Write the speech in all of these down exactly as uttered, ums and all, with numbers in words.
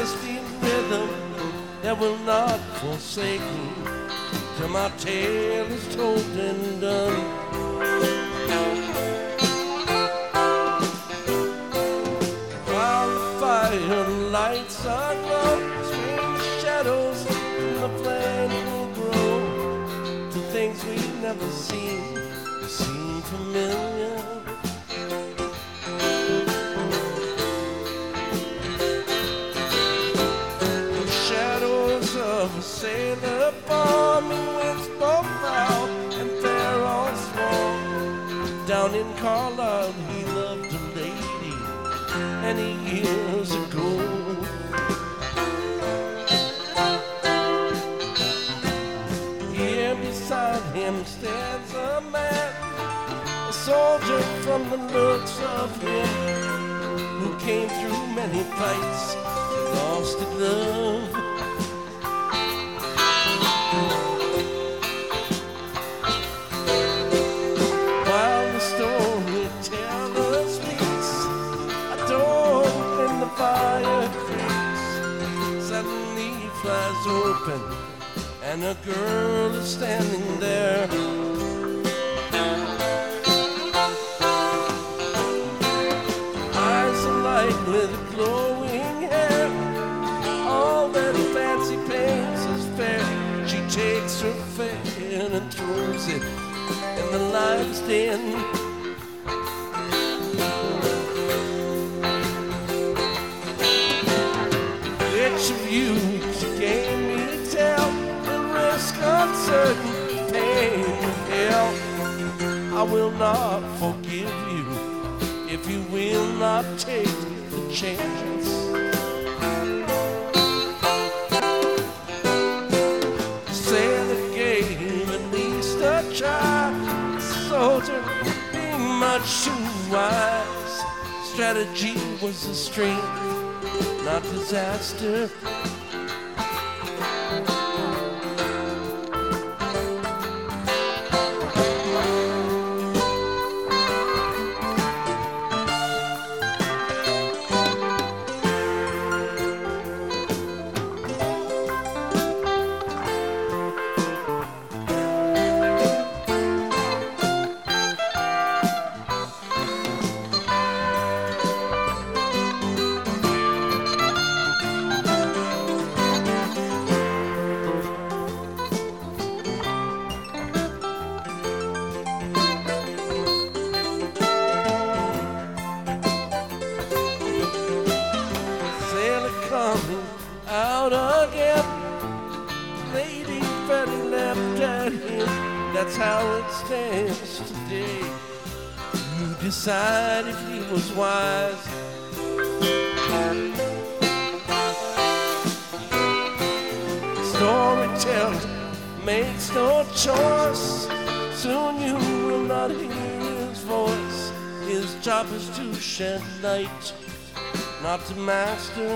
everlasting rhythm that will not forsake me till my tale is told and done. While the fire lights are glow, strange shadows in the flame will grow to things we've never seen, seem familiar. Of a sailor bombing with both proud and fair all small. Down in Carlisle he loved a lady many years ago. Here beside him stands a man, a soldier from the looks of him, who came through many fights, lost at love. Fire creeps, suddenly flies open, and a girl is standing there. Eyes alight with glowing hair, all that fancy paints is fair. She takes her fan and throws it in the lion's den. You, she gave me to tell the risk uncertain pain of hell. I will not forgive you if you will not take the chance. Sailor gave at least a try, soldier being much too wise. Strategy was the strength, not disaster. Coming out again, Lady Fanny left at him. That's how it stands today. You decide if he was wise. Storyteller makes no choice. Soon you will not hear his voice. His job is to shed light, not to master.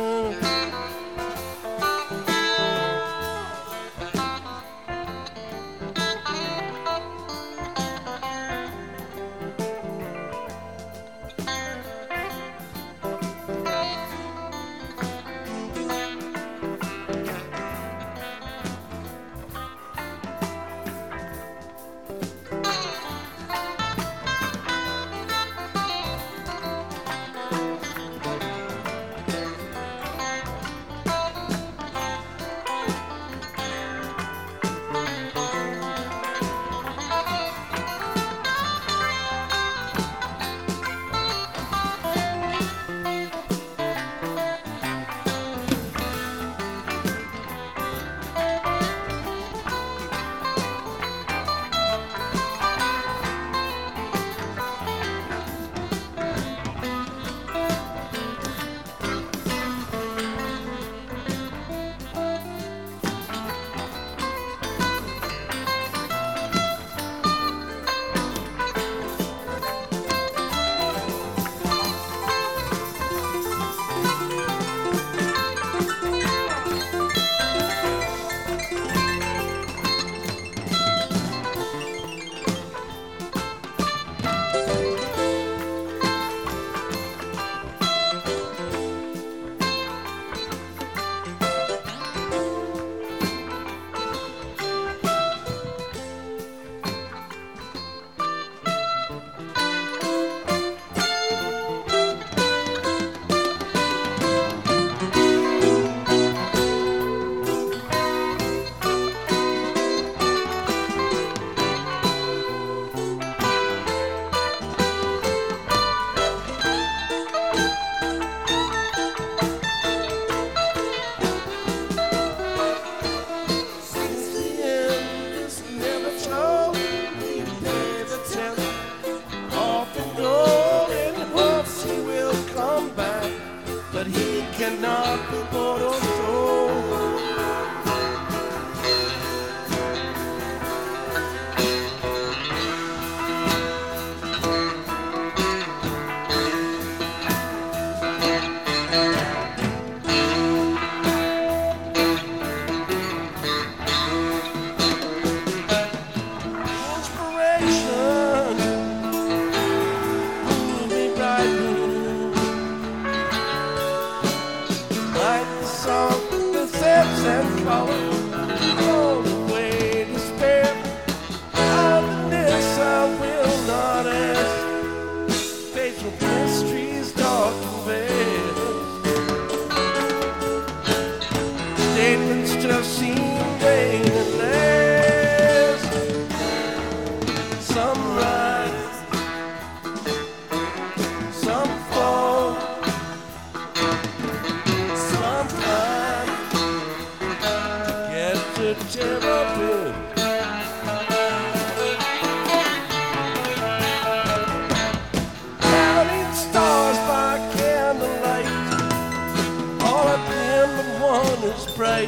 bright.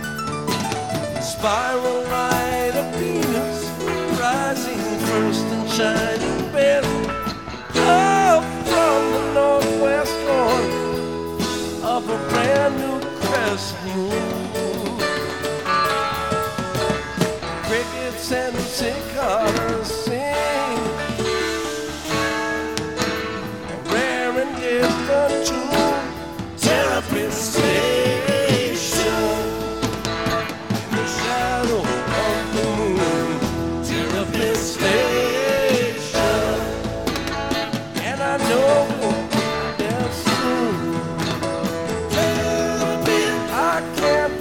Spiral light of Venus, rising first and shining best. Up from the northwest corner of a brand new crescent moon. Crickets and cicadas sing a rare and different tune. Therapy station in the shadow of the moon. Therapy station, and I know we'll be there soon. I can't